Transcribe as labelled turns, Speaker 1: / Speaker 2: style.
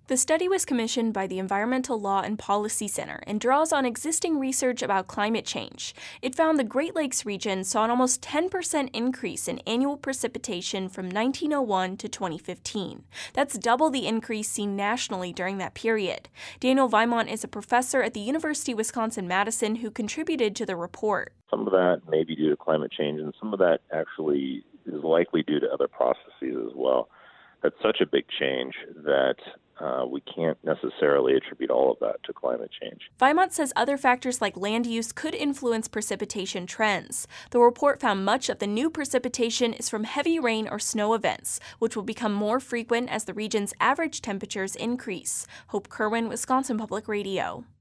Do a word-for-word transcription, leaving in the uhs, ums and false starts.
Speaker 1: The study was commissioned by the Environmental Law and Policy Center and draws on existing research about climate change. It found the Great Lakes region saw an almost ten percent increase in annual precipitation from nineteen oh one to twenty fifteen. That's double the increase seen nationally during that period. Daniel Vimont is a professor at the University of Wisconsin-Madison who contributed to the report.
Speaker 2: Some of that may be due to climate change, and some of that actually is likely due to other processes as well. That's such a big change that uh, we can't necessarily attribute all of that to climate change.
Speaker 1: Vimont says other factors like land use could influence precipitation trends. The report found much of the new precipitation is from heavy rain or snow events, which will become more frequent as the region's average temperatures increase. Hope Kerwin, Wisconsin Public Radio.